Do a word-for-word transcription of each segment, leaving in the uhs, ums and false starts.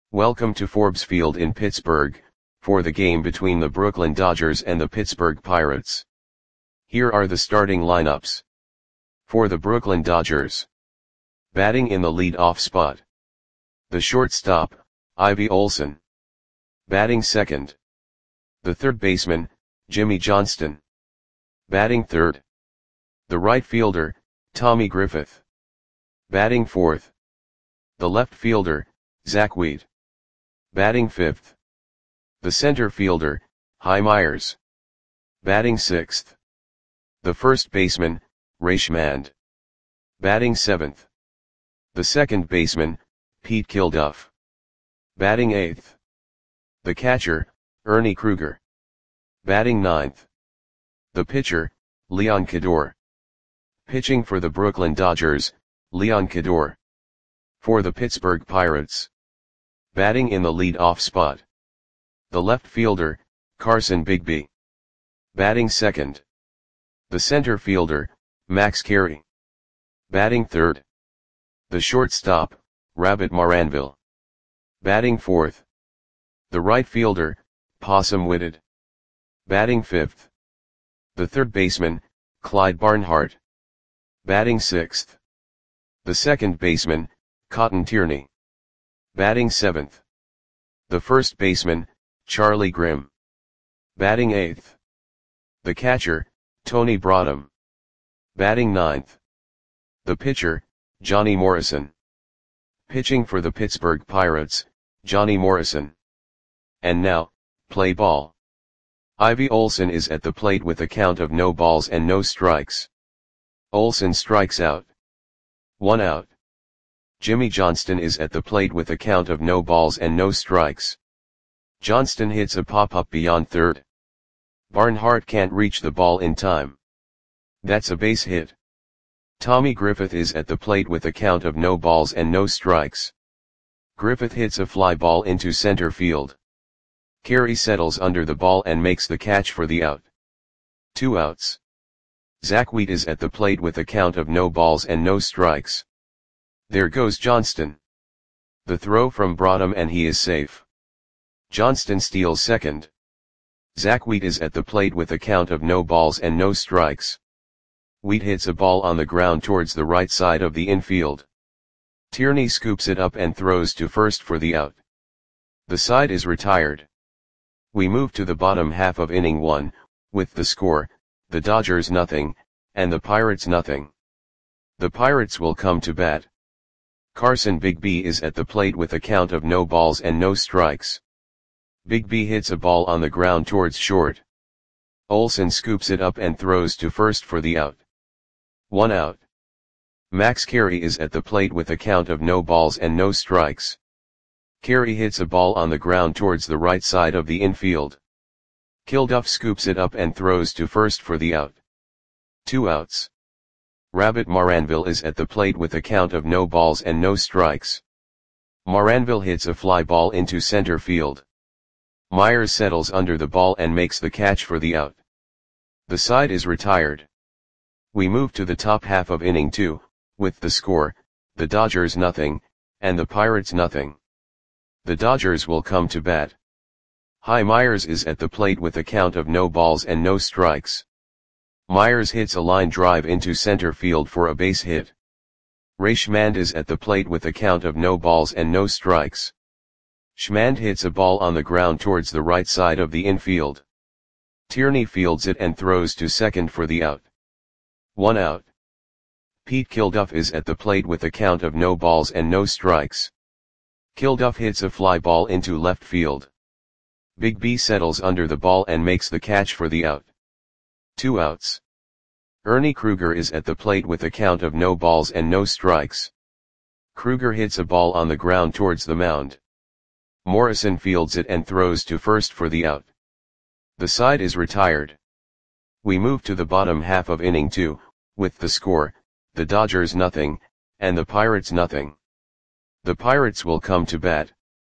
Welcome to Forbes Field in Pittsburgh, for the game between the Brooklyn Dodgers and the Pittsburgh Pirates. Here are the starting lineups. For the Brooklyn Dodgers. Batting in the lead-off spot. The shortstop, Ivy Olson. Batting second. The third baseman, Jimmy Johnston. Batting third. The right fielder, Tommy Griffith. Batting fourth. The left fielder, Zach Wheat. Batting fifth. The center fielder, Hy Myers. Batting sixth. The first baseman, Ray Schmand. Batting seventh. The second baseman, Pete Kilduff. Batting eighth. The catcher, Ernie Kruger. Batting ninth. The pitcher, Leon Cador. Pitching for the Brooklyn Dodgers, Leon Cador. For the Pittsburgh Pirates. Batting in the lead-off spot. The left fielder, Carson Bigby. Batting second. The center fielder, Max Carey. Batting third. The shortstop, Rabbit Maranville. Batting fourth. The right fielder, Possum Whitted. Batting fifth. The third baseman, Clyde Barnhart. Batting sixth. The second baseman, Cotton Tierney. Batting seventh. The first baseman, Charlie Grimm. Batting eighth. The catcher, Tony Broadham. Batting ninth. The pitcher, Johnny Morrison. Pitching for the Pittsburgh Pirates, Johnny Morrison. And now, play ball. Ivy Olson is at the plate with a count of no balls and no strikes. Olson strikes out. One out. Jimmy Johnston is at the plate with a count of no balls and no strikes. Johnston hits a pop-up beyond third. Barnhart can't reach the ball in time. That's a base hit. Tommy Griffith is at the plate with a count of no balls and no strikes. Griffith hits a fly ball into center field. Carey settles under the ball and makes the catch for the out. Two outs. Zach Wheat is at the plate with a count of no balls and no strikes. There goes Johnston. The throw from Broadham and he is safe. Johnston steals second. Zach Wheat is at the plate with a count of no balls and no strikes. Wheat hits a ball on the ground towards the right side of the infield. Tierney scoops it up and throws to first for the out. The side is retired. We move to the bottom half of inning one, with the score, the Dodgers nothing, and the Pirates nothing. The Pirates will come to bat. Carson Bigby is at the plate with a count of no balls and no strikes. Bigby hits a ball on the ground towards short. Olson scoops it up and throws to first for the out. One out. Max Carey is at the plate with a count of no balls and no strikes. Carey hits a ball on the ground towards the right side of the infield. Kilduff scoops it up and throws to first for the out. Two outs. Rabbit Maranville is at the plate with a count of no balls and no strikes. Maranville hits a fly ball into center field. Myers settles under the ball and makes the catch for the out. The side is retired. We move to the top half of inning two, with the score, the Dodgers nothing, and the Pirates nothing. The Dodgers will come to bat. Hy Myers is at the plate with a count of no balls and no strikes. Myers hits a line drive into center field for a base hit. Ray Schmand is at the plate with a count of no balls and no strikes. Schmand hits a ball on the ground towards the right side of the infield. Tierney fields it and throws to second for the out. One out. Pete Kilduff is at the plate with a count of no balls and no strikes. Kilduff hits a fly ball into left field. Bigby settles under the ball and makes the catch for the out. Two outs. Ernie Kruger is at the plate with a count of no balls and no strikes. Kruger hits a ball on the ground towards the mound. Morrison fields it and throws to first for the out. The side is retired. We move to the bottom half of inning two, with the score, the Dodgers nothing, and the Pirates nothing. The Pirates will come to bat.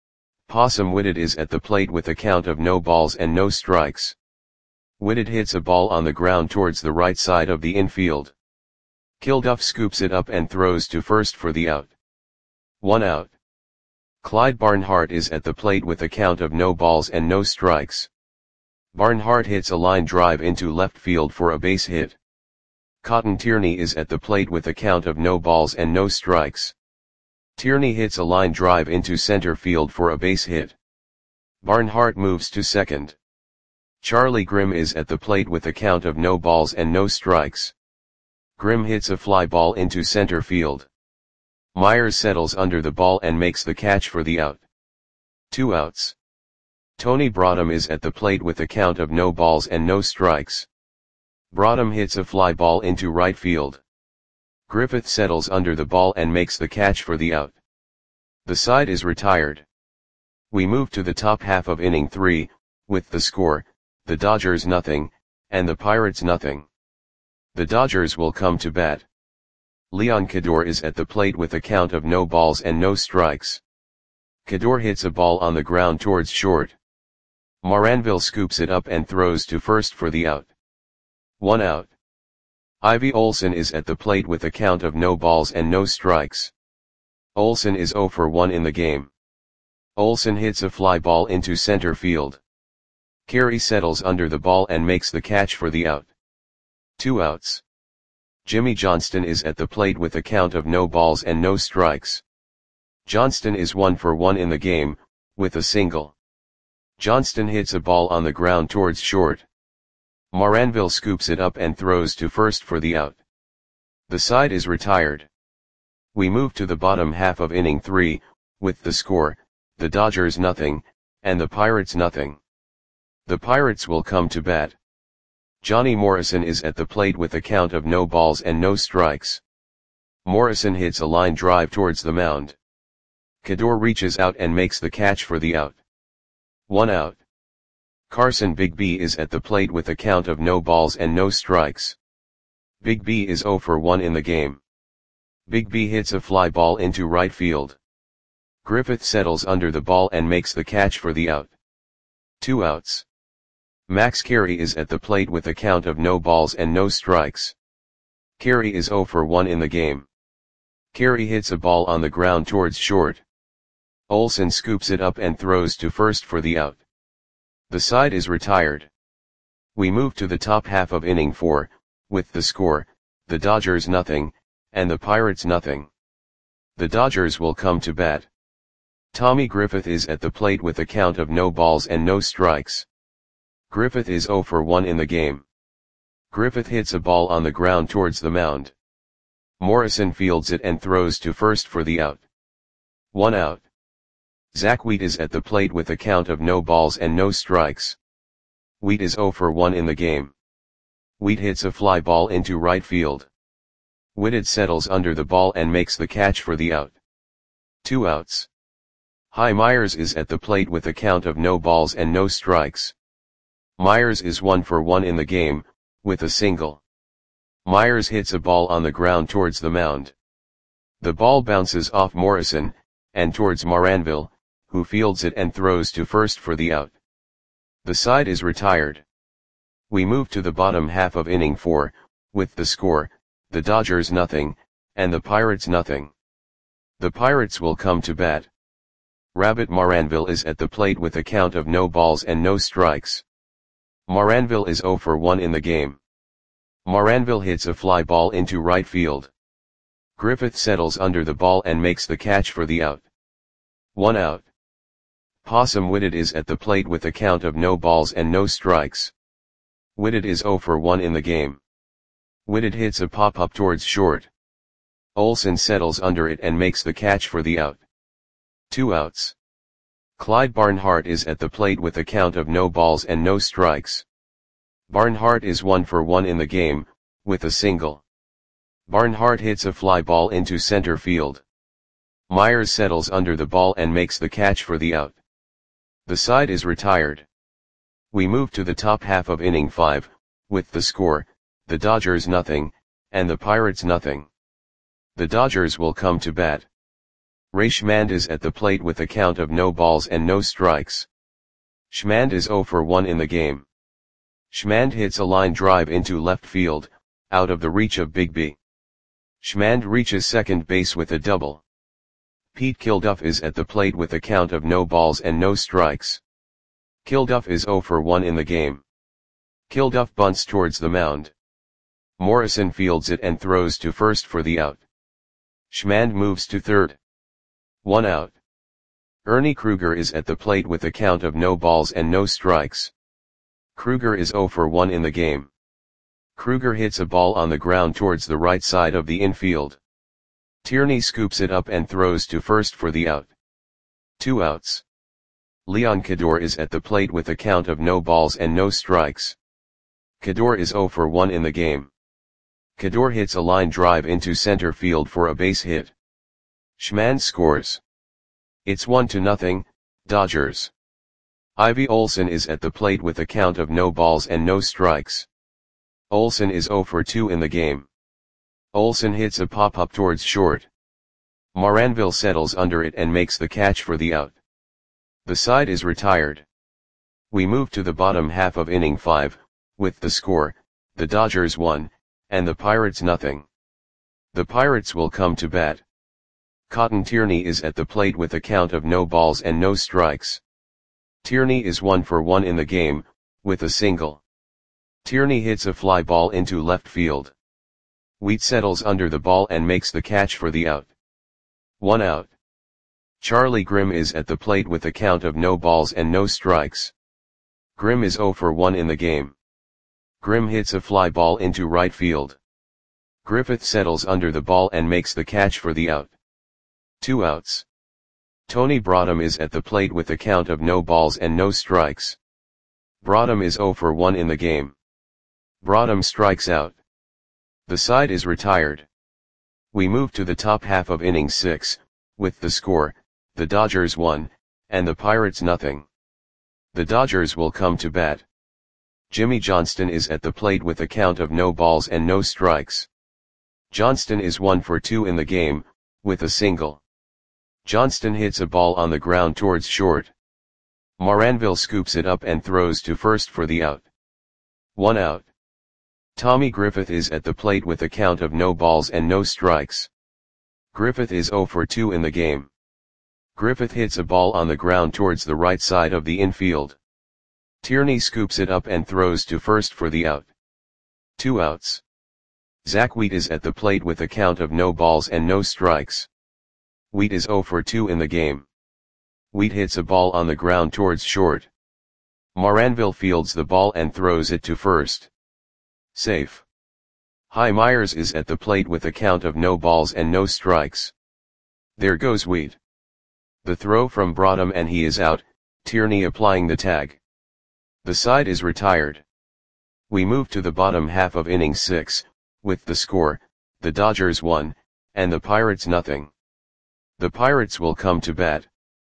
Possum Whitted is at the plate with a count of no balls and no strikes. Whitted hits a ball on the ground towards the right side of the infield. Kilduff scoops it up and throws to first for the out. One out. Clyde Barnhart is at the plate with a count of no balls and no strikes. Barnhart hits a line drive into left field for a base hit. Cotton Tierney is at the plate with a count of no balls and no strikes. Tierney hits a line drive into center field for a base hit. Barnhart moves to second. Charlie Grimm is at the plate with a count of no balls and no strikes. Grimm hits a fly ball into center field. Myers settles under the ball and makes the catch for the out. Two outs. Tony Broadham is at the plate with a count of no balls and no strikes. Broadham hits a fly ball into right field. Griffith settles under the ball and makes the catch for the out. The side is retired. We move to the top half of inning three, with the score, the Dodgers nothing, and the Pirates nothing. The Dodgers will come to bat. Leon Cador is at the plate with a count of no balls and no strikes. Cador hits a ball on the ground towards short. Moranville scoops it up and throws to first for the out. One out. Ivy Olson is at the plate with a count of no balls and no strikes. Olson is oh for one in the game. Olson hits a fly ball into center field. Carey settles under the ball and makes the catch for the out. Two outs. Jimmy Johnston is at the plate with a count of no balls and no strikes. Johnston is one for one in the game, with a single. Johnston hits a ball on the ground towards short. Moranville scoops it up and throws to first for the out. The side is retired. We move to the bottom half of inning three, with the score, the Dodgers nothing, and the Pirates nothing. The Pirates will come to bat. Johnny Morrison is at the plate with a count of no balls and no strikes. Morrison hits a line drive towards the mound. Cador reaches out and makes the catch for the out. One out. Carson Bigby is at the plate with a count of no balls and no strikes. Bigby is oh for one in the game. Bigby hits a fly ball into right field. Griffith settles under the ball and makes the catch for the out. Two outs. Max Carey is at the plate with a count of no balls and no strikes. Carey is oh for one in the game. Carey hits a ball on the ground towards short. Olson scoops it up and throws to first for the out. The side is retired. We move to the top half of inning four, with the score, the Dodgers nothing, and the Pirates nothing. The Dodgers will come to bat. Tommy Griffith is at the plate with a count of no balls and no strikes. Griffith is oh for one in the game. Griffith hits a ball on the ground towards the mound. Morrison fields it and throws to first for the out. One out. Zach Wheat is at the plate with a count of no balls and no strikes. Wheat is oh for one in the game. Wheat hits a fly ball into right field. Whitted settles under the ball and makes the catch for the out. Two outs. Hy Myers is at the plate with a count of no balls and no strikes. Myers is one for one in the game, with a single. Myers hits a ball on the ground towards the mound. The ball bounces off Morrison, and towards Moranville, who fields it and throws to first for the out. The side is retired. We move to the bottom half of inning four, with the score, the Dodgers nothing, and the Pirates nothing. The Pirates will come to bat. Rabbit Moranville is at the plate with a count of no balls and no strikes. Moranville is oh for one in the game. Moranville hits a fly ball into right field. Griffith settles under the ball and makes the catch for the out. One out. Possum Whitted is at the plate with a count of no balls and no strikes. Whitted is oh for one in the game. Whitted hits a pop-up towards short. Olson settles under it and makes the catch for the out. Two outs. Clyde Barnhart is at the plate with a count of no balls and no strikes. Barnhart is one for one in the game, with a single. Barnhart hits a fly ball into center field. Myers settles under the ball and makes the catch for the out. The side is retired. We move to the top half of inning five, with the score, the Dodgers nothing, and the Pirates nothing. The Dodgers will come to bat. Ray Schmand is at the plate with a count of no balls and no strikes. Schmand is oh for one in the game. Schmand hits a line drive into left field, out of the reach of Bigby. Schmand reaches second base with a double. Pete Kilduff is at the plate with a count of no balls and no strikes. Kilduff is zero for one in the game. Kilduff bunts towards the mound. Morrison fields it and throws to first for the out. Schmand moves to third. One out. Ernie Kruger is at the plate with a count of no balls and no strikes. Kruger is zero for one in the game. Kruger hits a ball on the ground towards the right side of the infield. Tierney scoops it up and throws to first for the out. Two outs. Leon Cador is at the plate with a count of no balls and no strikes. Cador is zero for one in the game. Cador hits a line drive into center field for a base hit. Schmand scores. It's one to nothing, Dodgers. Ivy Olson is at the plate with a count of no balls and no strikes. Olson is zero for two in the game. Olson hits a pop-up towards short. Moranville settles under it and makes the catch for the out. The side is retired. We move to the bottom half of inning five, with the score, the Dodgers one, and the Pirates nothing. The Pirates will come to bat. Cotton Tierney is at the plate with a count of no balls and no strikes. Tierney is one for one in the game, with a single. Tierney hits a fly ball into left field. Wheat settles under the ball and makes the catch for the out. One out. Charlie Grimm is at the plate with a count of no balls and no strikes. Grimm is zero for one in the game. Grimm hits a fly ball into right field. Griffith settles under the ball and makes the catch for the out. Two outs. Tony Broadham is at the plate with a count of no balls and no strikes. Broadham is zero for one in the game. Broadham strikes out. The side is retired. We move to the top half of inning six, with the score, the Dodgers one, and the Pirates nothing. The Dodgers will come to bat. Jimmy Johnston is at the plate with a count of no balls and no strikes. Johnston is one for two in the game, with a single. Johnston hits a ball on the ground towards short. Moranville scoops it up and throws to first for the out. One out. Tommy Griffith is at the plate with a count of no balls and no strikes. Griffith is zero for two in the game. Griffith hits a ball on the ground towards the right side of the infield. Tierney scoops it up and throws to first for the out. Two outs. Zach Wheat is at the plate with a count of no balls and no strikes. Wheat is zero for two in the game. Wheat hits a ball on the ground towards short. Moranville fields the ball and throws it to first. Safe. Hy Myers is at the plate with a count of no balls and no strikes. There goes Wheat. The throw from Broadham and he is out, Tierney applying the tag. The side is retired. We move to the bottom half of inning six, with the score, the Dodgers one, and the Pirates nothing. The Pirates will come to bat.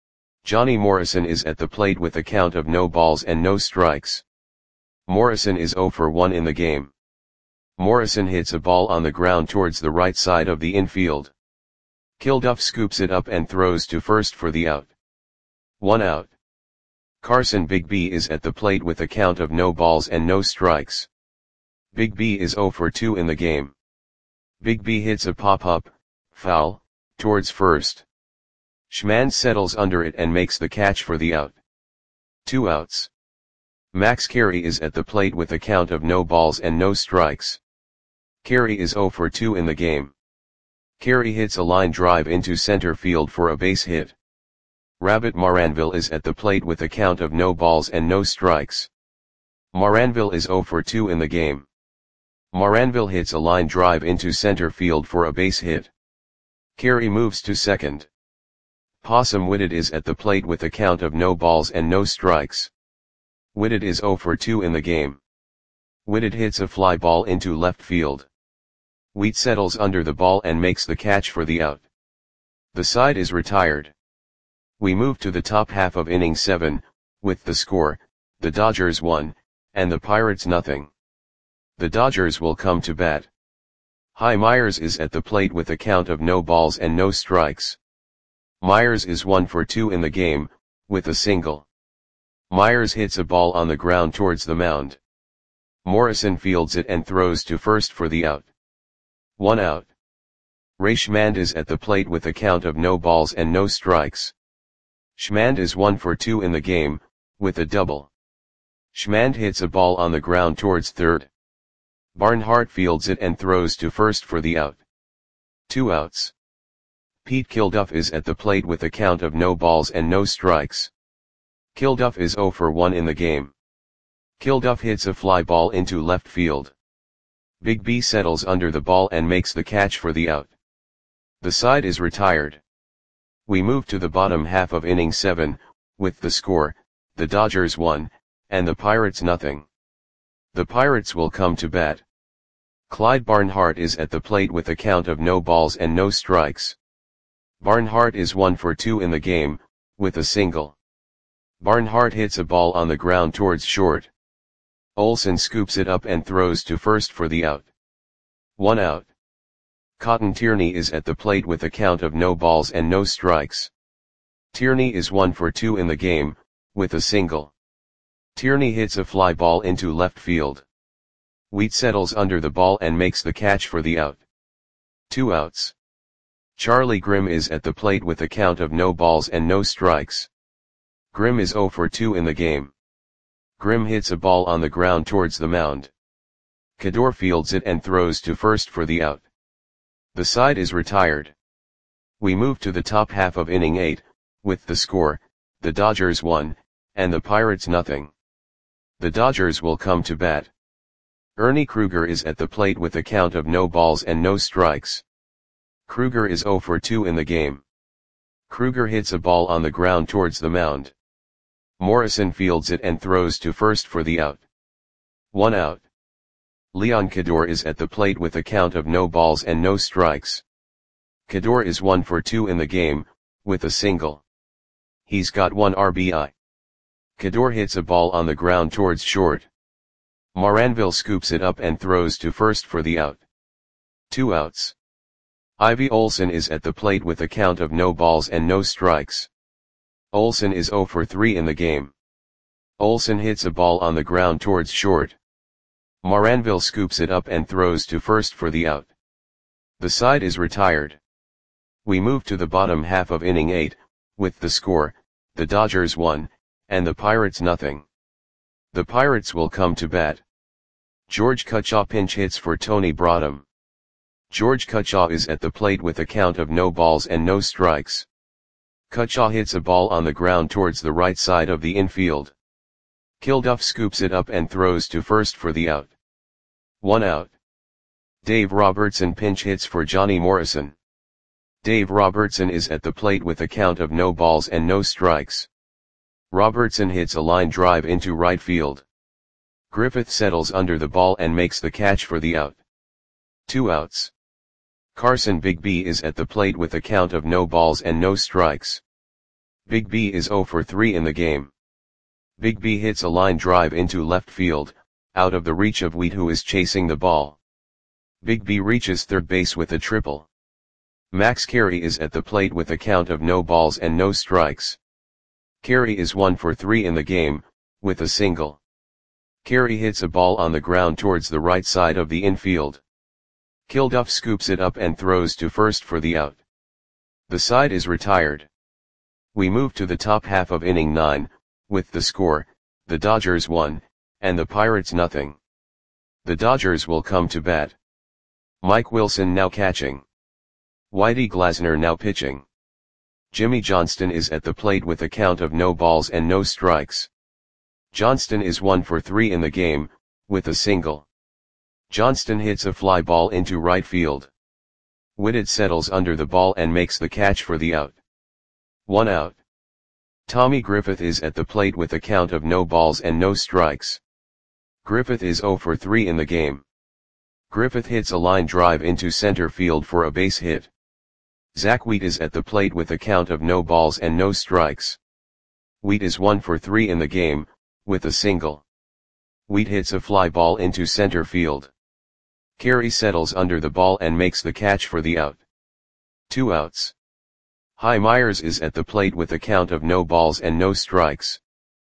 Johnny Morrison is at the plate with a count of no balls and no strikes. Morrison is zero for one in the game. Morrison hits a ball on the ground towards the right side of the infield. Kilduff scoops it up and throws to first for the out. One out. Carson Big B is at the plate with a count of no balls and no strikes. Big B is zero for two in the game. Big B hits a pop-up, foul, towards first. Schmand settles under it and makes the catch for the out. Two outs. Max Carey is at the plate with a count of no balls and no strikes. Carey is zero for two in the game. Carey hits a line drive into center field for a base hit. Rabbit Moranville is at the plate with a count of no balls and no strikes. Moranville is zero for two in the game. Moranville hits a line drive into center field for a base hit. Carey moves to second. Possum Whitted is at the plate with a count of no balls and no strikes. Whitted is zero for two in the game. Whitted hits a fly ball into left field. Wheat settles under the ball and makes the catch for the out. The side is retired. We move to the top half of inning seven, with the score, the Dodgers one, and the Pirates nothing. The Dodgers will come to bat. Hy Myers is at the plate with a count of no balls and no strikes. Myers is one for two in the game, with a single. Myers hits a ball on the ground towards the mound. Morrison fields it and throws to first for the out. One out. Ray Schmand is at the plate with a count of no balls and no strikes. Schmand is one for two in the game, with a double. Schmand hits a ball on the ground towards third. Barnhart fields it and throws to first for the out. Two outs. Pete Kilduff is at the plate with a count of no balls and no strikes. Kilduff is oh for one in the game. Kilduff hits a fly ball into left field. Big B settles under the ball and makes the catch for the out. The side is retired. We move to the bottom half of inning seven, with the score, the Dodgers one, and the Pirates nothing. The Pirates will come to bat. Clyde Barnhart is at the plate with a count of no balls and no strikes. Barnhart is one for two in the game, with a single. Barnhart hits a ball on the ground towards short. Olson scoops it up and throws to first for the out. One out. Cotton Tierney is at the plate with a count of no balls and no strikes. Tierney is one for two in the game, with a single. Tierney hits a fly ball into left field. Wheat settles under the ball and makes the catch for the out. Two outs. Charlie Grimm is at the plate with a count of no balls and no strikes. Grimm is oh for two in the game. Grimm hits a ball on the ground towards the mound. Kador fields it and throws to first for the out. The side is retired. We move to the top half of inning eight, with the score, the Dodgers one, and the Pirates nothing. The Dodgers will come to bat. Ernie Kruger is at the plate with a count of no balls and no strikes. Kruger is oh for two in the game. Kruger hits a ball on the ground towards the mound. Morrison fields it and throws to first for the out. One out. Leon Kador is at the plate with a count of no balls and no strikes. Kador is one for two in the game, with a single. He's got one R B I. Kador hits a ball on the ground towards short. Moranville scoops it up and throws to first for the out. Two outs. Ivy Olson is at the plate with a count of no balls and no strikes. Olson is oh for three in the game. Olson hits a ball on the ground towards short. Moranville scoops it up and throws to first for the out. The side is retired. We move to the bottom half of inning eight, with the score, the Dodgers one, and the Pirates nothing. The Pirates will come to bat. George Cutchaw pinch hits for Tony Broadham. George Cutchaw is at the plate with a count of no balls and no strikes. Cutchaw hits a ball on the ground towards the right side of the infield. Kilduff scoops it up and throws to first for the out. One out. Dave Robertson pinch hits for Johnny Morrison. Dave Robertson is at the plate with a count of no balls and no strikes. Robertson hits a line drive into right field. Griffith settles under the ball and makes the catch for the out. Two outs. Carson Big B is at the plate with a count of no balls and no strikes. Big B is oh for three in the game. Big B hits a line drive into left field, out of the reach of Wheat, who is chasing the ball. Big B reaches third base with a triple. Max Carey is at the plate with a count of no balls and no strikes. Carey is one for three in the game, with a single. Carey hits a ball on the ground towards the right side of the infield. Kilduff scoops it up and throws to first for the out. The side is retired. We move to the top half of inning nine, with the score, the Dodgers one, and the Pirates nothing. The Dodgers will come to bat. Mike Wilson now catching. Whitey Glasner now pitching. Jimmy Johnston is at the plate with a count of no balls and no strikes. Johnston is one for three in the game, with a single. Johnston hits a fly ball into right field. Whitted settles under the ball and makes the catch for the out. One out. Tommy Griffith is at the plate with a count of no balls and no strikes. Griffith is oh for three in the game. Griffith hits a line drive into center field for a base hit. Zach Wheat is at the plate with a count of no balls and no strikes. Wheat is one for three in the game, with a single. Wheat hits a fly ball into center field. Carey settles under the ball and makes the catch for the out. Two outs. Hy Myers is at the plate with a count of no balls and no strikes.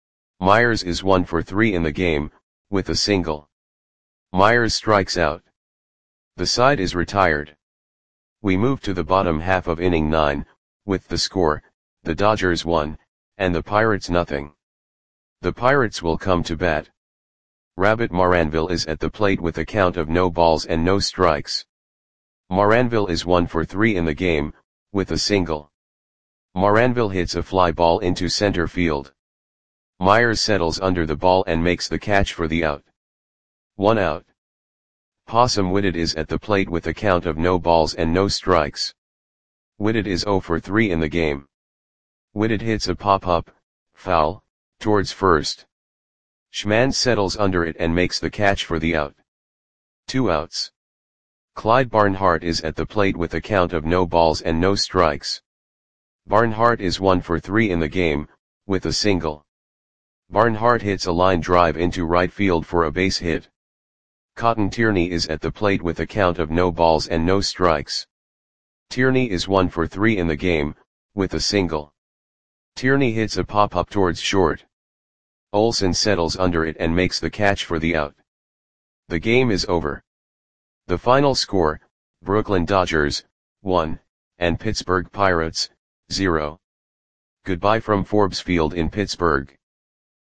Myers is one for three in the game, with a single. Myers strikes out. The side is retired. We move to the bottom half of inning nine, with the score, the Dodgers one, and the Pirates nothing. The Pirates will come to bat. Rabbit Maranville is at the plate with a count of no balls and no strikes. Maranville is one for three in the game, with a single. Maranville hits a fly ball into center field. Myers settles under the ball and makes the catch for the out. One out. Possum Whitted is at the plate with a count of no balls and no strikes. Whitted is zero for three in the game. Whitted hits a pop-up, foul, towards first. Schman settles under it and makes the catch for the out. Two outs. Clyde Barnhart is at the plate with a count of no balls and no strikes. Barnhart is one for three in the game, with a single. Barnhart hits a line drive into right field for a base hit. Cotton Tierney is at the plate with a count of no balls and no strikes. Tierney is one for three in the game, with a single. Tierney hits a pop-up towards short. Olsen settles under it and makes the catch for the out. The game is over. The final score, Brooklyn Dodgers, one, and Pittsburgh Pirates, zero. Goodbye from Forbes Field in Pittsburgh.